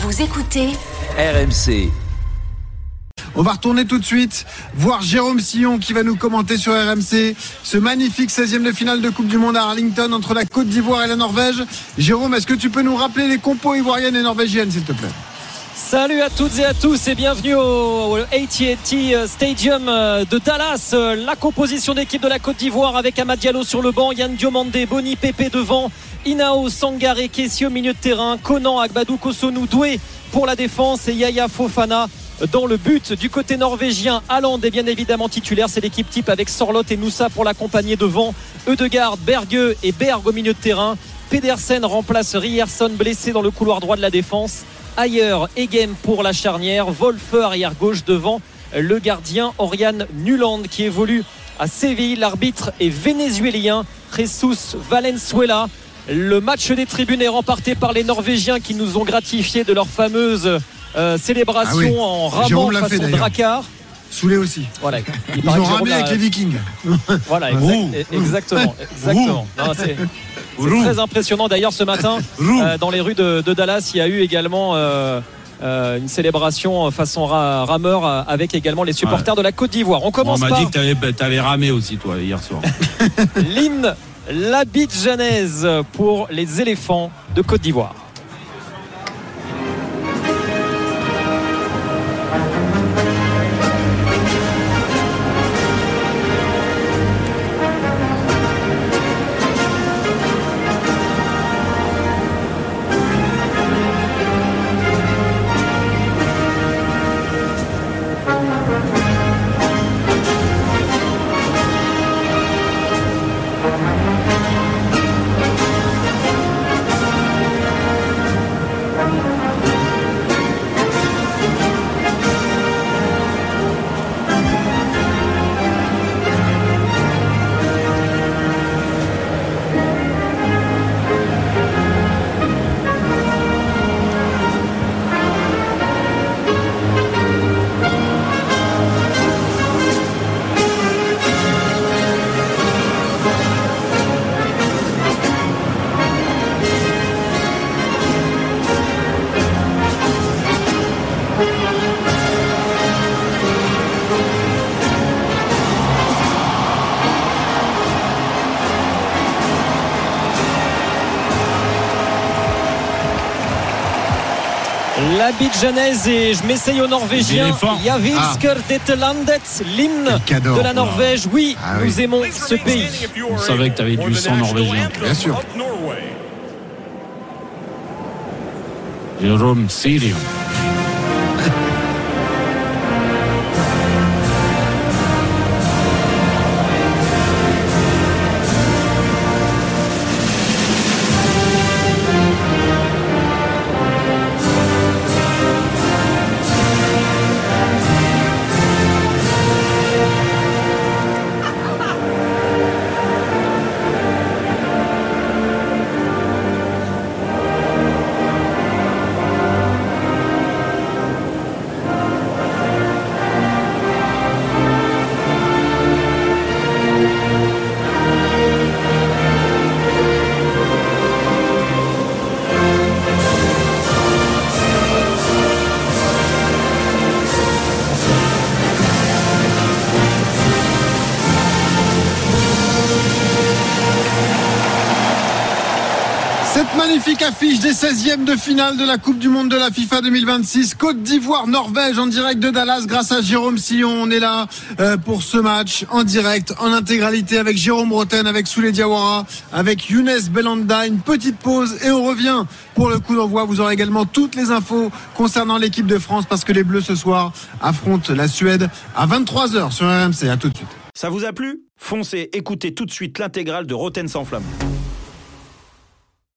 Vous écoutez RMC. On va retourner tout de suite voir Jérôme Sillon qui va nous commenter sur RMC ce magnifique 16e de finale de Coupe du Monde à Arlington entre la Côte d'Ivoire et la Norvège. Jérôme, est-ce que tu peux nous rappeler les compos ivoiriennes et norvégiennes, s'il te plaît ? Salut à toutes et à tous et bienvenue au AT&T Stadium de Dallas. La composition d'équipe de la Côte d'Ivoire avec Amad Diallo sur le banc, Yann Diomandé, Boni Pépé devant, Inao Sangaré, Kessie au milieu de terrain, Conan, Agbadou, Kosonou, Doué pour la défense et Yaya Fofana dans le but. Du côté norvégien, Haaland est bien évidemment titulaire, c'est l'équipe type avec Sorloth et Noussa pour l'accompagner devant, Ødegaard, Berge et Berg au milieu de terrain. Pedersen remplace Ryerson blessé dans le couloir droit de la défense. Ailleurs, Egem pour la charnière, Wolfer arrière gauche devant le gardien Oriane Nuland qui évolue à Séville. L'arbitre est vénézuélien, Jesus Valenzuela. Le match des tribunes est remporté par les Norvégiens qui nous ont gratifié de leur fameuse célébration en ramant façon Drakkar. Soulé aussi. Voilà. Ils ont ramé avec les Vikings. Voilà, exactement. Non, c'est très impressionnant. D'ailleurs, ce matin, dans les rues de Dallas, il y a eu également une célébration façon rameur avec également les supporters de la Côte d'Ivoire. On commence par... On m'a dit que t'avais ramé aussi, toi, hier soir. L'hymne l'Abidjanaise pour les éléphants de Côte d'Ivoire. L'Abidjanaise et je m'essaye au norvégien. Javilsker Landet, l'hymne de la Norvège. Oui, nous aimons ce pays. On savait que tu avais du sang norvégien. Bien sûr. Jérôme Sillon. Magnifique affiche des 16e de finale de la Coupe du Monde de la FIFA 2026. Côte d'Ivoire-Norvège en direct de Dallas grâce à Jérôme Sillon. On est là pour ce match en direct, en intégralité avec Jérôme Roten, avec Souley Diawara, avec Younes Belhanda. Une petite pause et on revient pour le coup d'envoi. Vous aurez également toutes les infos concernant l'équipe de France parce que les Bleus ce soir affrontent la Suède à 23h sur RMC. À tout de suite. Ça vous a plu ? Foncez, écoutez tout de suite l'intégrale de Roten sans flamme.